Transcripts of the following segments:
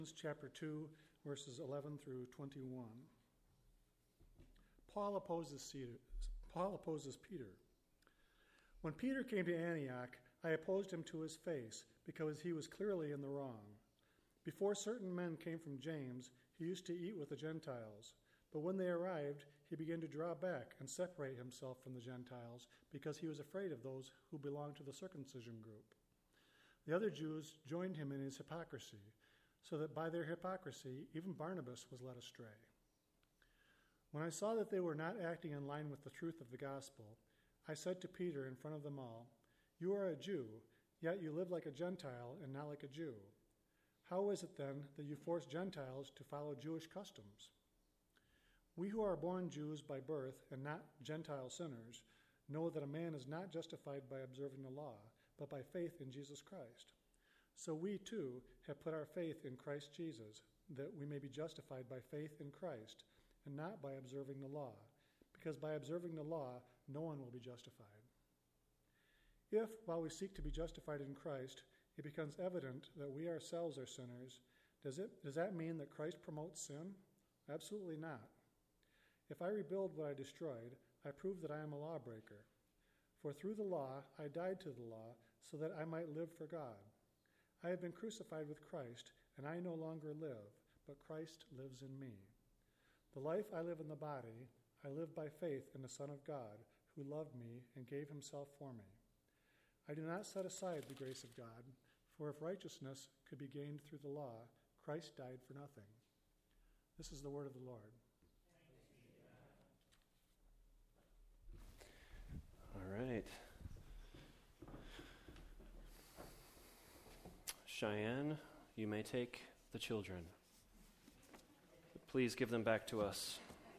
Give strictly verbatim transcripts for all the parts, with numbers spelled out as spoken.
Chapter two, verses eleven through twenty-one. Paul opposes, Peter. Paul opposes Peter. When Peter came to Antioch, I opposed him to his face, because he was clearly in the wrong. Before certain men came from James, he used to eat with the Gentiles. But when they arrived, he began to draw back and separate himself from the Gentiles, because he was afraid of those who belonged to the circumcision group. The other Jews joined him in his hypocrisy, so that by their hypocrisy, even Barnabas was led astray. When I saw that they were not acting in line with the truth of the gospel, I said to Peter in front of them all, "You are a Jew, yet you live like a Gentile and not like a Jew. How is it then that you force Gentiles to follow Jewish customs? We who are born Jews by birth and not Gentile sinners know that a man is not justified by observing the law, but by faith in Jesus Christ. So we, too, have put our faith in Christ Jesus, that we may be justified by faith in Christ, and not by observing the law, because by observing the law, no one will be justified. If, while we seek to be justified in Christ, it becomes evident that we ourselves are sinners, does it, does that mean that Christ promotes sin? Absolutely not. If I rebuild what I destroyed, I prove that I am a lawbreaker. For through the law, I died to the law, so that I might live for God. I have been crucified with Christ, and I no longer live, but Christ lives in me. The life I live in the body, I live by faith in the Son of God, who loved me and gave himself for me. I do not set aside the grace of God, for if righteousness could be gained through the law, Christ died for nothing." This is the word of the Lord. All right. Cheyenne, you may take the children. Please give them back to us.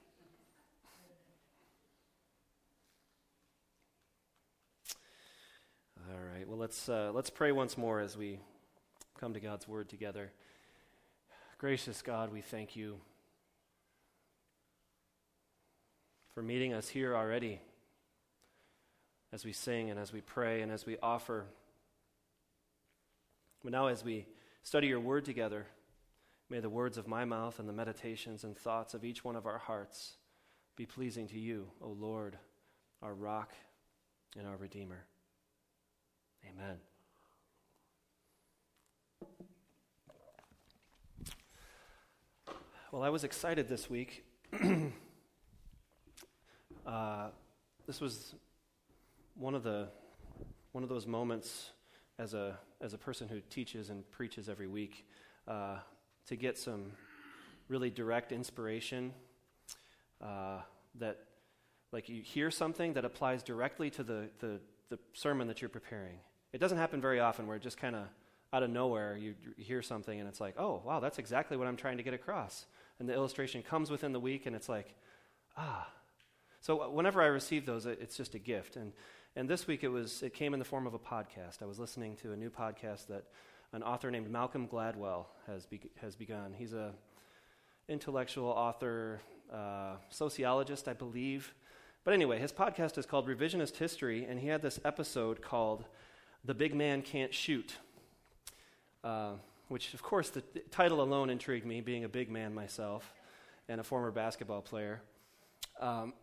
All right. Well, let's uh, let's pray once more as we come to God's word together. Gracious God, we thank you for meeting us here already as we sing and as we pray and as we offer. But now as we study your word together, may the words of my mouth and the meditations and thoughts of each one of our hearts be pleasing to you, O Lord, our rock and our Redeemer. Amen. Well, I was excited this week. uh, this was one of the one of those moments as a as a person who teaches and preaches every week, uh, to get some really direct inspiration, uh, that like you hear something that applies directly to the, the, the sermon that you're preparing. It doesn't happen very often where it just kind of out of nowhere you, you hear something and it's like, oh, wow, that's exactly what I'm trying to get across. And the illustration comes within the week and it's like, ah. So whenever I receive those, it's just a gift. And and this week it was it came in the form of a podcast. I was listening to a new podcast that an author named Malcolm Gladwell has be, has begun. He's a intellectual author, uh, sociologist, I believe. But anyway, his podcast is called Revisionist History, and he had this episode called "The Big Man Can't Shoot," uh, which, of course, the, the title alone intrigued me, being a big man myself and a former basketball player. Um,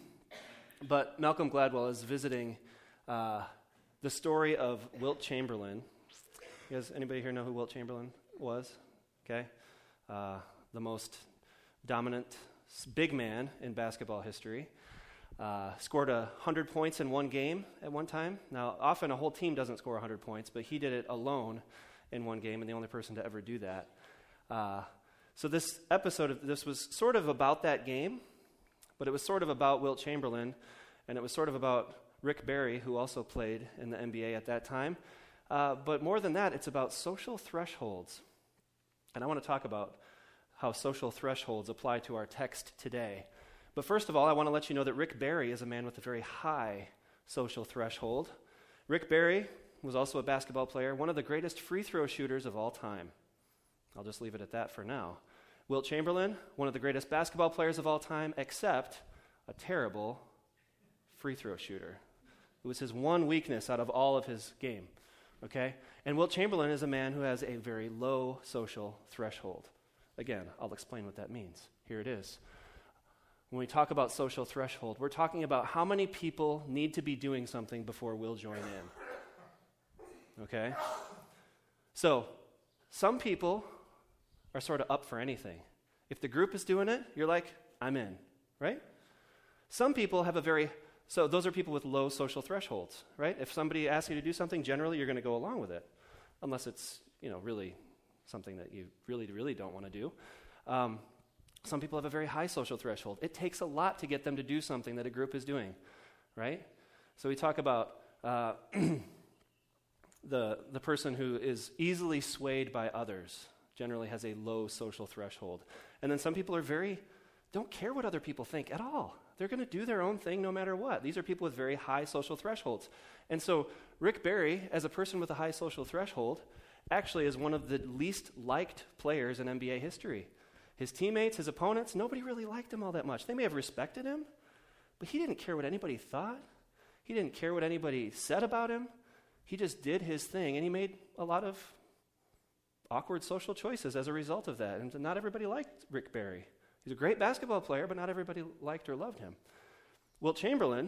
but Malcolm Gladwell is visiting uh, the story of Wilt Chamberlain. You guys, anybody here know who Wilt Chamberlain was? Okay. Uh, the most dominant big man in basketball history. Uh, scored one hundred points in one game at one time. Now, often a whole team doesn't score one hundred points, but he did it alone in one game, and the only person to ever do that. Uh, so this episode, of this was sort of about that game, but it was sort of about Wilt Chamberlain, and it was sort of about Rick Barry, who also played in the N B A at that time. Uh, but more than that, it's about social thresholds. And I want to talk about how social thresholds apply to our text today. But first of all, I want to let you know that Rick Barry is a man with a very high social threshold. Rick Barry was also a basketball player, one of the greatest free throw shooters of all time. I'll just leave it at that for now. Wilt Chamberlain, one of the greatest basketball players of all time, except a terrible free throw shooter. It was his one weakness out of all of his game. okay? And Wilt Chamberlain is a man who has a very low social threshold. Again, I'll explain what that means. Here it is. When we talk about social threshold, we're talking about how many people need to be doing something before we'll join in. Okay? So, some people are sort of up for anything. If the group is doing it, you're like, I'm in, right? Some people have a very, so those are people with low social thresholds, right? If somebody asks you to do something, generally you're going to go along with it, unless it's, you know, really something that you really, really don't want to do. Um, some people have a very high social threshold. It takes a lot to get them to do something that a group is doing, right? So we talk about uh, the the person who is easily swayed by others, generally has a low social threshold. And then some people are very, don't care what other people think at all. They're going to do their own thing no matter what. These are people with very high social thresholds. And so Rick Barry, as a person with a high social threshold, actually is one of the least liked players in N B A history. His teammates, his opponents, nobody really liked him all that much. They may have respected him, but he didn't care what anybody thought. He didn't care what anybody said about him. He just did his thing, and he made a lot of awkward social choices as a result of that. And not everybody liked Rick Barry. He's a great basketball player, but not everybody liked or loved him. Wilt Chamberlain,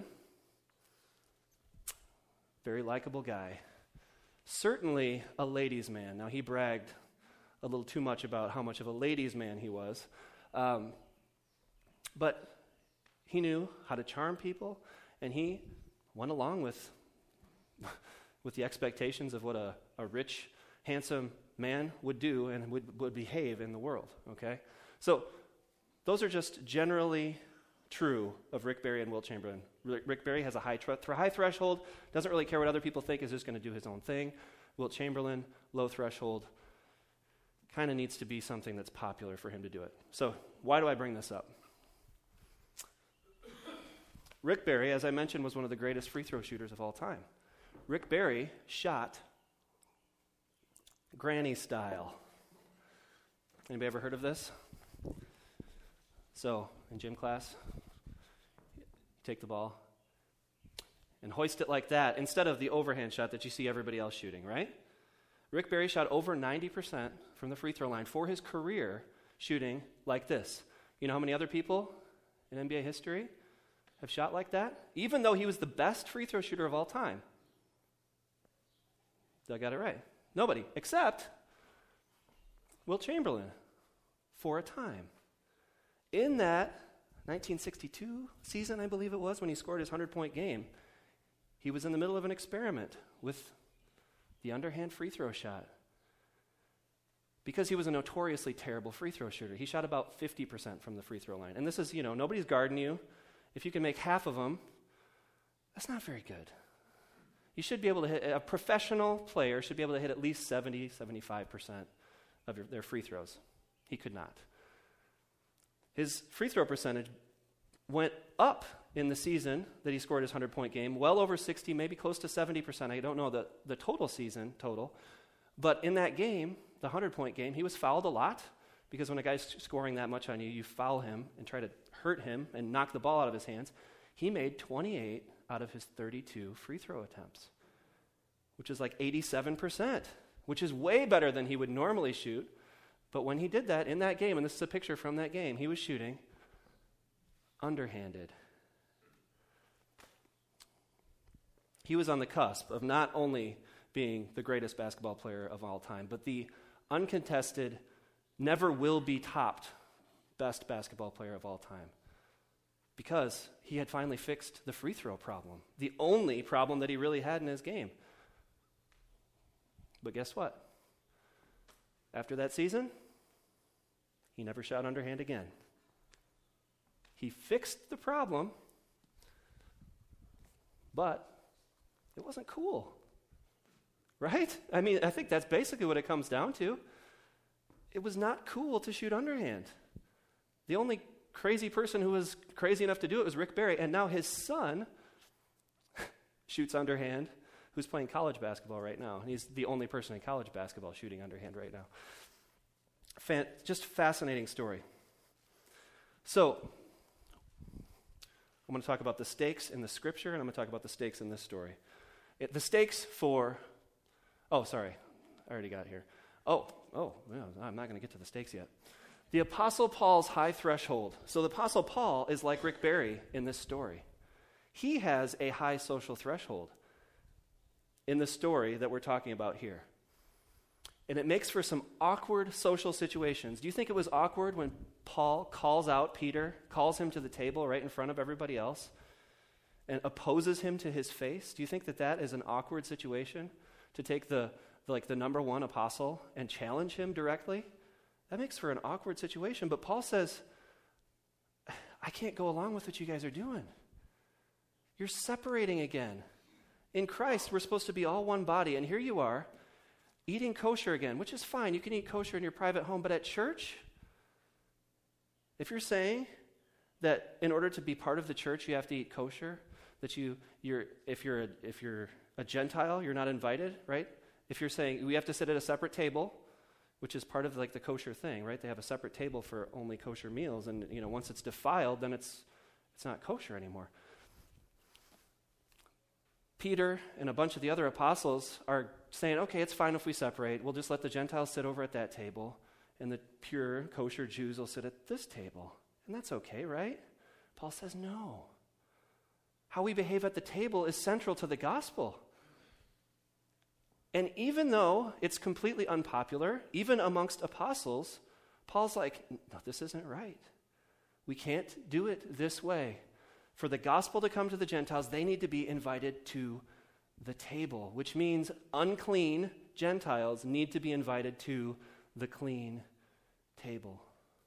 very likable guy. Certainly a ladies' man. Now, he bragged a little too much about how much of a ladies' man he was. Um, but he knew how to charm people, and he went along with, with the expectations of what a, a rich, handsome man would do and would, would behave in the world, okay? So those are just generally true of Rick Barry and Wilt Chamberlain. Rick, Rick Barry has a high, tr- high threshold, doesn't really care what other people think, is just going to do his own thing. Wilt Chamberlain, low threshold, kind of needs to be something that's popular for him to do it. So why do I bring this up? Rick Barry, as I mentioned, was one of the greatest free throw shooters of all time. Rick Barry shot granny style. Anybody ever heard of this? So, in gym class, you take the ball and hoist it like that instead of the overhand shot that you see everybody else shooting, right? Rick Barry shot over ninety percent from the free throw line for his career shooting like this. You know how many other people in N B A history have shot like that? Even though he was the best free throw shooter of all time. Did I got it right? Nobody, except Wilt Chamberlain for a time. In that nineteen sixty-two season, I believe it was, when he scored his hundred-point game, he was in the middle of an experiment with the underhand free throw shot. Because he was a notoriously terrible free throw shooter. He shot about fifty percent from the free throw line. And this is, you know, nobody's guarding you. If you can make half of them, that's not very good. You should be able to hit, a professional player should be able to hit at least seventy, seventy-five percent of your, their free throws. He could not. His free throw percentage went up in the season that he scored his hundred-point game, well over sixty, maybe close to seventy percent. I don't know the, the total season total. But in that game, the hundred-point game, he was fouled a lot, because when a guy's scoring that much on you, you foul him and try to hurt him and knock the ball out of his hands. He made twenty-eight out of his thirty-two free throw attempts, which is like eighty-seven percent, which is way better than he would normally shoot. But when he did that in that game, and this is a picture from that game, he was shooting underhanded. He was on the cusp of not only being the greatest basketball player of all time, but the uncontested, never will be topped best basketball player of all time. Because he had finally fixed the free throw problem, the only problem that he really had in his game. But guess what? After that season, he never shot underhand again. He fixed the problem, but it wasn't cool. Right? I mean, I think that's basically what it comes down to. It was not cool to shoot underhand. The only crazy person who was crazy enough to do it was Rick Barry, and now his son shoots underhand, who's playing college basketball right now. He's the only person in college basketball shooting underhand right now. Fan- just fascinating story. So, I'm going to talk about the stakes in the scripture, and I'm going to talk about the stakes in this story. It, the stakes for Oh, sorry. I already got here. Oh, oh, well, I'm not going to get to the stakes yet. The Apostle Paul's high threshold. So the Apostle Paul is like Rick Barry in this story. He has a high social threshold in the story that we're talking about here. And it makes for some awkward social situations. Do you think it was awkward when Paul calls out Peter, calls him to the table right in front of everybody else, and opposes him to his face? Do you think that that is an awkward situation, to take the like the number one apostle and challenge him directly? That makes for an awkward situation. But Paul says, I can't go along with what you guys are doing. You're separating again. In Christ, we're supposed to be all one body, and here you are, eating kosher again, which is fine. You can eat kosher in your private home, but at church, if you're saying that in order to be part of the church, you have to eat kosher, that you, you're, if you're a, if you're a Gentile, you're not invited, right? If you're saying we have to sit at a separate table, which is part of like the kosher thing, right? They have a separate table for only kosher meals, and you know once it's defiled, then it's it's not kosher anymore. Peter and a bunch of the other apostles are saying, okay, it's fine if we separate. We'll just let the Gentiles sit over at that table, and the pure, kosher Jews will sit at this table. And that's okay, right? Paul says, no. How we behave at the table is central to the gospel. And even though it's completely unpopular, even amongst apostles, Paul's like, no, this isn't right. We can't do it this way. For the gospel to come to the Gentiles, they need to be invited to the table, which means unclean Gentiles need to be invited to the clean table.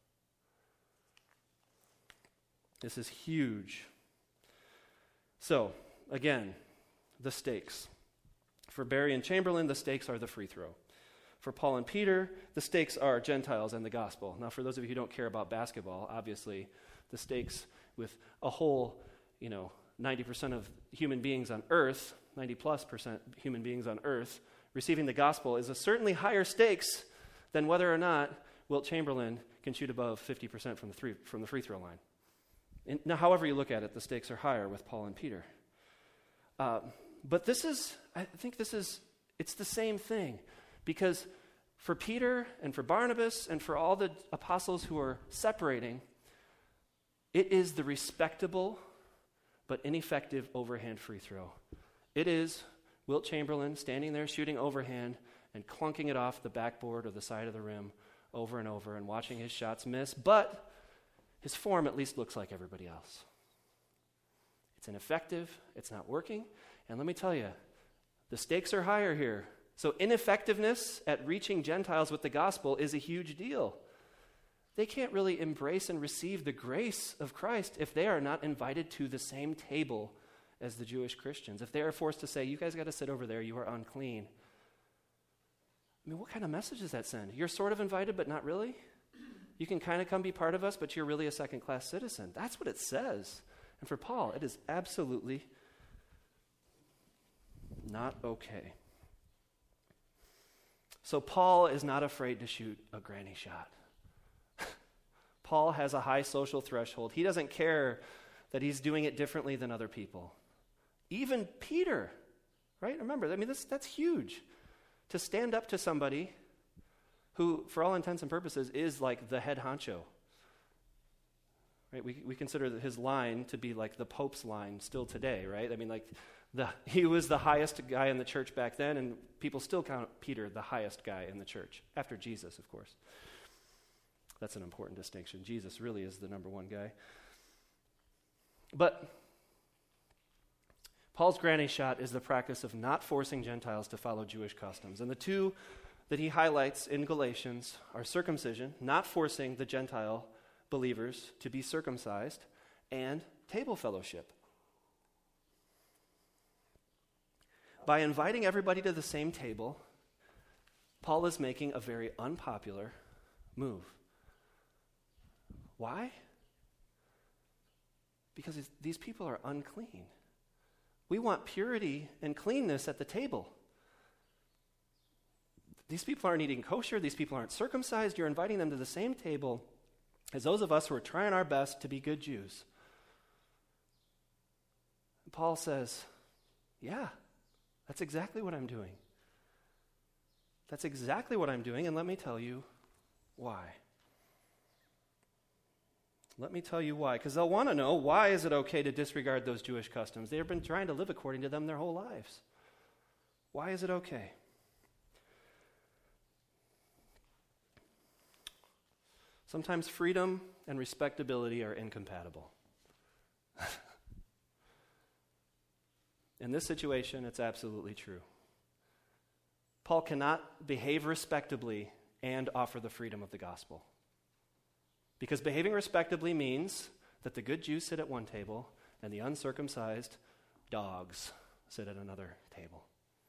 This is huge. So, again, the stakes. For Barry and Chamberlain, the stakes are the free throw. For Paul and Peter, the stakes are Gentiles and the gospel. Now, for those of you who don't care about basketball, obviously, the stakes with a whole, you know, ninety percent of human beings on earth, ninety plus percent human beings on earth, receiving the gospel is a certainly higher stakes than whether or not Wilt Chamberlain can shoot above fifty percent from the, three, from the free throw line. And now, however you look at it, the stakes are higher with Paul and Peter. Uh, but this is, I think this is, it's the same thing. Because for Peter and for Barnabas and for all the apostles who are separating, it is the respectable but ineffective overhand free throw. It is Wilt Chamberlain standing there shooting overhand and clunking it off the backboard or the side of the rim over and over and watching his shots miss, but his form at least looks like everybody else. It's ineffective, it's not working, and let me tell you, the stakes are higher here. So ineffectiveness at reaching Gentiles with the gospel is a huge deal. They can't really embrace and receive the grace of Christ if they are not invited to the same table as the Jewish Christians. If they are forced to say, you guys got to sit over there, you are unclean. I mean, what kind of message does that send? You're sort of invited, but not really? You can kind of come be part of us, but you're really a second-class citizen. That's what it says. And for Paul, it is absolutely not okay. So Paul is not afraid to shoot a granny shot. Paul has a high social threshold. He doesn't care that he's doing it differently than other people. Even Peter, right? Remember, I mean, this, that's huge. To stand up to somebody who, for all intents and purposes, is like the head honcho. Right? We, we consider his line to be like the Pope's line still today, right? I mean, like, the he was the highest guy in the church back then, and people still count Peter the highest guy in the church, after Jesus, of course. That's an important distinction. Jesus really is the number one guy. But Paul's granny shot is the practice of not forcing Gentiles to follow Jewish customs. And the two that he highlights in Galatians are circumcision, not forcing the Gentile believers to be circumcised, and table fellowship. By inviting everybody to the same table, Paul is making a very unpopular move. Why? Because these people are unclean. We want purity and cleanness at the table. These people aren't eating kosher. These people aren't circumcised. You're inviting them to the same table as those of us who are trying our best to be good Jews. And Paul says, yeah, that's exactly what I'm doing. That's exactly what I'm doing, and let me tell you why. Let me tell you why, because they'll want to know, why is it okay to disregard those Jewish customs? They've been trying to live according to them their whole lives. Why is it okay? Sometimes freedom and respectability are incompatible. In this situation, it's absolutely true. Paul cannot behave respectably and offer the freedom of the gospel. Because behaving respectably means that the good Jews sit at one table and the uncircumcised dogs sit at another table.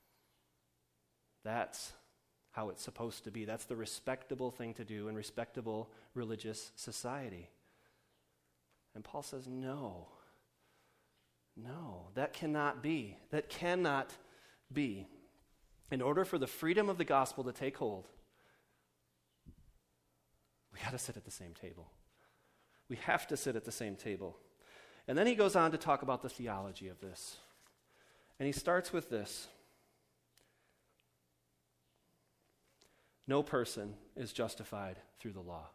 That's how it's supposed to be. That's the respectable thing to do in respectable religious society. And Paul says, no, no, that cannot be. That cannot be. In order for the freedom of the gospel to take hold, we got to sit at the same table. We have to sit at the same table. And then he goes on to talk about the theology of this. And he starts with this. No person is justified through the law.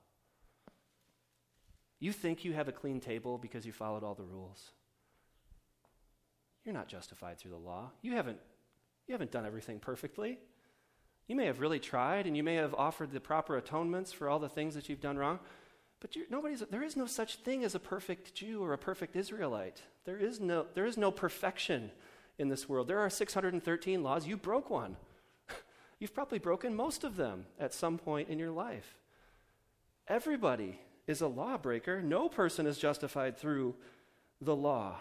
You think you have a clean table because you followed all the rules. You're not justified through the law. You haven't, you haven't done everything perfectly. You may have really tried, and you may have offered the proper atonements for all the things that you've done wrong, but you're, nobody's, there is no such thing as a perfect Jew or a perfect Israelite. There is no, there is no perfection in this world. There are six hundred thirteen laws. You broke one. You've probably broken most of them at some point in your life. Everybody is a lawbreaker. No person is justified through the law.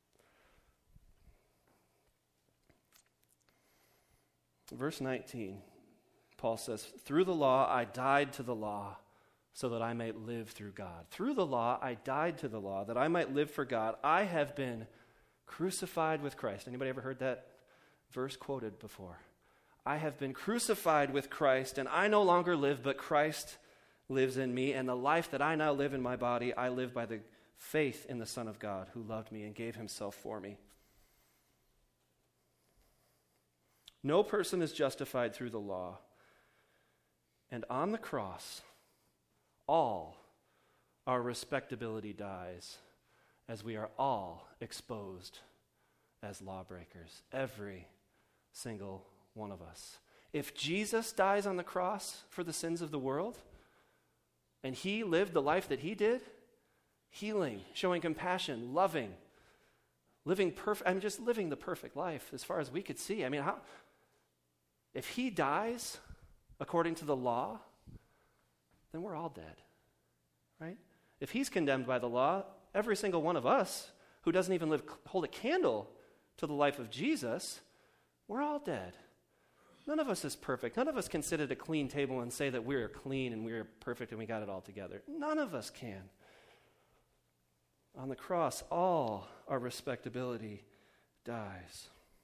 Verse nineteen, Paul says, through the law I died to the law so that I might live through God. Through the law I died to the law that I might live for God. I have been crucified with Christ. Anybody ever heard that verse quoted before? I have been crucified with Christ, and I no longer live, but Christ lives in me. And the life that I now live in my body, I live by the faith in the Son of God who loved me and gave himself for me. No person is justified through the law. And on the cross, all our respectability dies as we are all exposed as lawbreakers. Every single one of us. If Jesus dies on the cross for the sins of the world, and he lived the life that he did, healing, showing compassion, loving, living perfect, I'm just living the perfect life as far as we could see. I mean, how, if he dies according to the law, then we're all dead, right? If he's condemned by the law, every single one of us who doesn't even live, hold a candle to the life of Jesus, we're all dead. None of us is perfect. None of us can sit at a clean table and say that we're clean and we're perfect and we got it all together. None of us can. On the cross, all our respectability dies.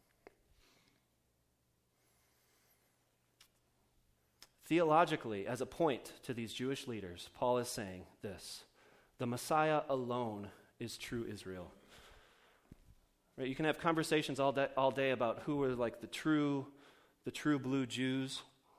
Theologically, as a point to these Jewish leaders, Paul is saying this: the Messiah alone is true Israel. Right? You can have conversations all day, all day about who are like the true, the true blue Jews.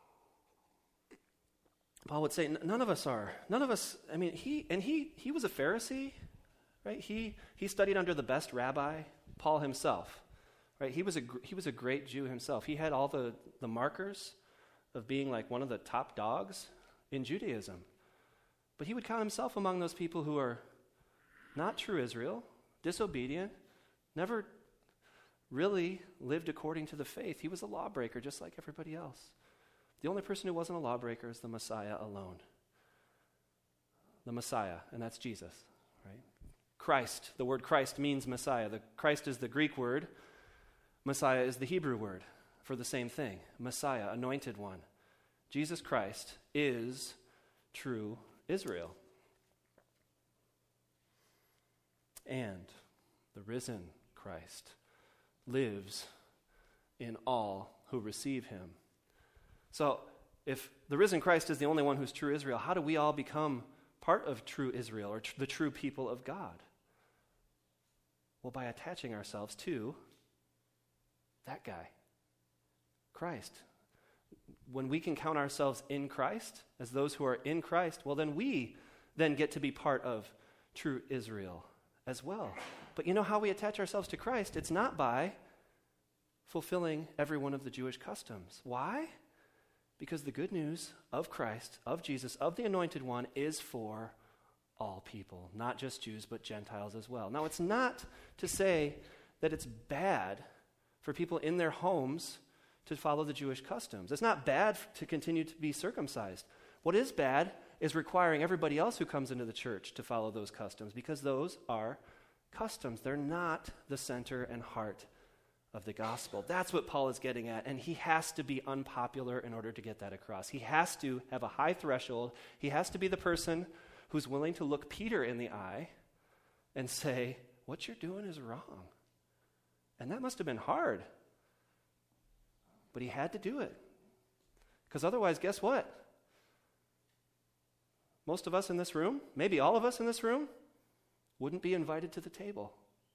Paul would say, none of us are. None of us. I mean, he and he he was a Pharisee, right? He he studied under the best rabbi, Paul himself, right? He was a he was a great Jew himself. He had all the the markers of being like one of the top dogs in Judaism. But he would count himself among those people who are not true Israel, disobedient, never really lived according to the faith. He was a lawbreaker just like everybody else. The only person who wasn't a lawbreaker is the Messiah alone. The Messiah, and that's Jesus, right? Christ, the word Christ means Messiah. The Christ is the Greek word. Messiah is the Hebrew word for the same thing. Messiah, anointed one. Jesus Christ is true Israel. And the risen Christ lives in all who receive him. So, if the risen Christ is the only one who's true Israel, how do we all become part of true Israel or tr- the true people of God? Well, by attaching ourselves to that guy, Christ. when we can count ourselves in Christ, as those who are in Christ, well, then we then get to be part of true Israel as well. But you know how we attach ourselves to Christ? It's not by fulfilling every one of the Jewish customs. Why? Because the good news of Christ, of Jesus, of the Anointed One is for all people, not just Jews, but Gentiles as well. Now, it's not to say that it's bad for people in their homes to follow the Jewish customs. It's not bad to continue to be circumcised. What is bad is requiring everybody else who comes into the church to follow those customs, because those are customs. They're not the center and heart of the gospel. That's what Paul is getting at, and he has to be unpopular in order to get that across. He has to have a high threshold. He has to be the person who's willing to look Peter in the eye and say, what you're doing is wrong. And that must have been hard. But he had to do it. Because otherwise, guess what? Most of us in this room, maybe all of us in this room, wouldn't be invited to the table.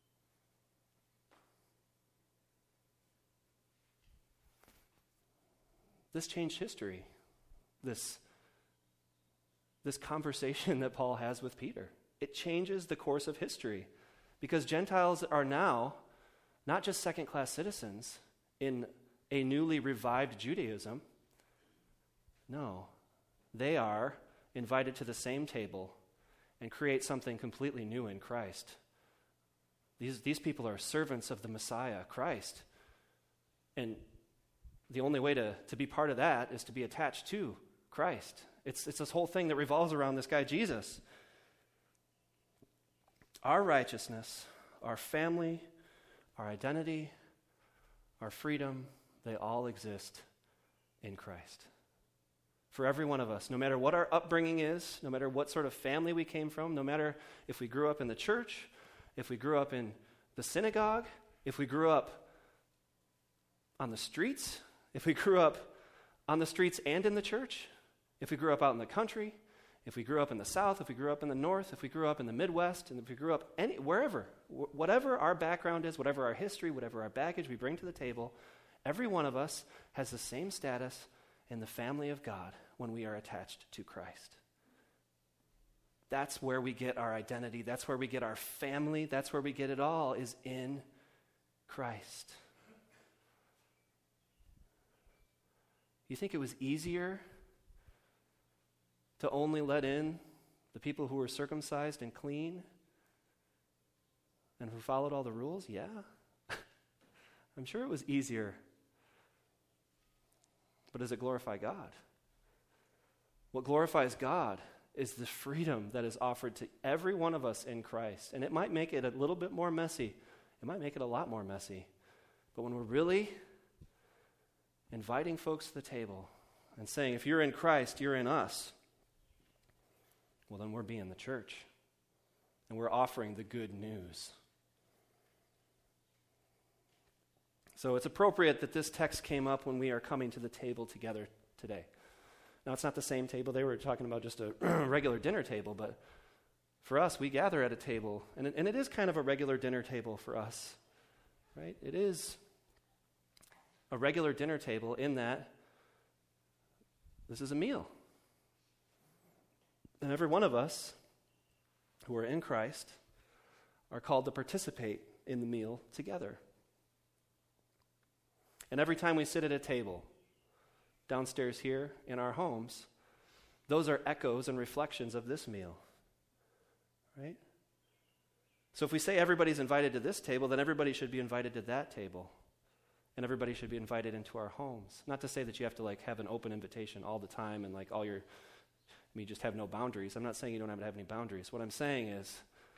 This changed history, this, this conversation that Paul has with Peter. It changes the course of history, because Gentiles are now not just second-class citizens in a newly revived Judaism. No, they are invited to the same table and create something completely new in Christ. These, these people are servants of the Messiah, Christ. And the only way to, to be part of that is to be attached to Christ. It's, it's this whole thing that revolves around this guy, Jesus. Our righteousness, our family, our identity, our freedom, they all exist in Christ. For every one of us, no matter what our upbringing is, no matter what sort of family we came from, no matter if we grew up in the church, if we grew up in the synagogue, if we grew up on the streets, if we grew up on the streets and in the church, if we grew up out in the country, if we grew up in the South, if we grew up in the North, if we grew up in the Midwest, and if we grew up any, wherever, wh- whatever our background is, whatever our history, whatever our baggage we bring to the table, every one of us has the same status in the family of God when we are attached to Christ. That's where we get our identity. That's where we get our family. That's where we get it all, is in Christ. You think it was easier to only let in the people who were circumcised and clean and who followed all the rules? Yeah. I'm sure it was easier. But does it glorify God? What glorifies God is the freedom that is offered to every one of us in Christ. And it might make it a little bit more messy. It might make it a lot more messy. But when we're really inviting folks to the table and saying, if you're in Christ, you're in us, well, then we're being the church. And we're offering the good news. So it's appropriate that this text came up when we are coming to the table together today. Now, it's not the same table. They were talking about just a regular dinner table, but for us, we gather at a table, and it, and it is kind of a regular dinner table for us, right? It is a regular dinner table in that this is a meal. And every one of us who are in Christ are called to participate in the meal together. And every time we sit at a table, downstairs here in our homes, those are echoes and reflections of this meal, right? So if we say everybody's invited to this table, then everybody should be invited to that table. And everybody should be invited into our homes. Not to say that you have to like have an open invitation all the time and like all your, I mean, just have no boundaries. I'm not saying you don't have to have any boundaries. What I'm saying is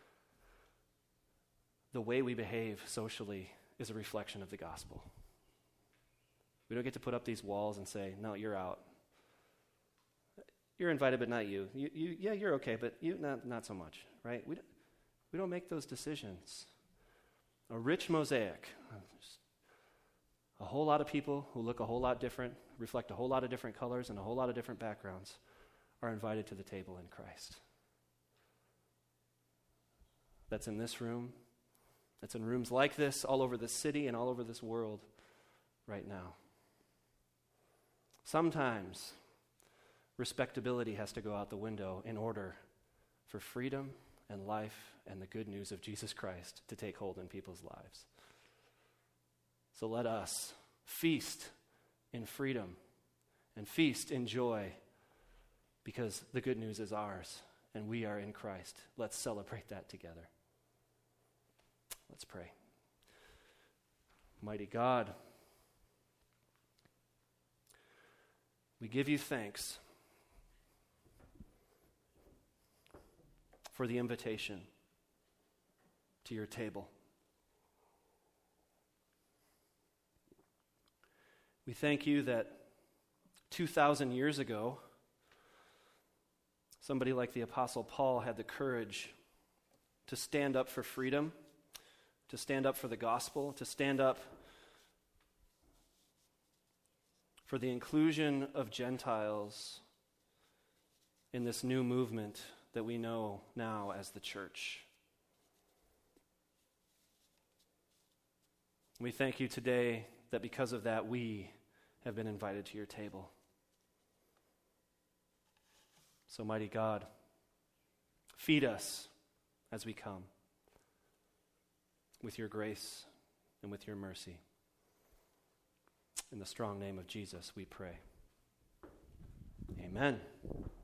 the way we behave socially is a reflection of the gospel. We don't get to put up these walls and say, no, you're out. You're invited, but not you. you, you yeah, you're okay, but you not, not so much, right? We don't, we don't make those decisions. A rich mosaic, a whole lot of people who look a whole lot different, reflect a whole lot of different colors and a whole lot of different backgrounds, are invited to the table in Christ. That's in this room. That's in rooms like this all over the city and all over this world right now. Sometimes respectability has to go out the window in order for freedom and life and the good news of Jesus Christ to take hold in people's lives. So let us feast in freedom and feast in joy, because the good news is ours and we are in Christ. Let's celebrate that together. Let's pray. Mighty God, we give you thanks for the invitation to your table. We thank you that two thousand years ago, somebody like the Apostle Paul had the courage to stand up for freedom, to stand up for the gospel, to stand up for the inclusion of Gentiles in this new movement that we know now as the church. We thank you today that because of that, we have been invited to your table. So, mighty God, feed us as we come with your grace and with your mercy. In the strong name of Jesus, we pray. Amen.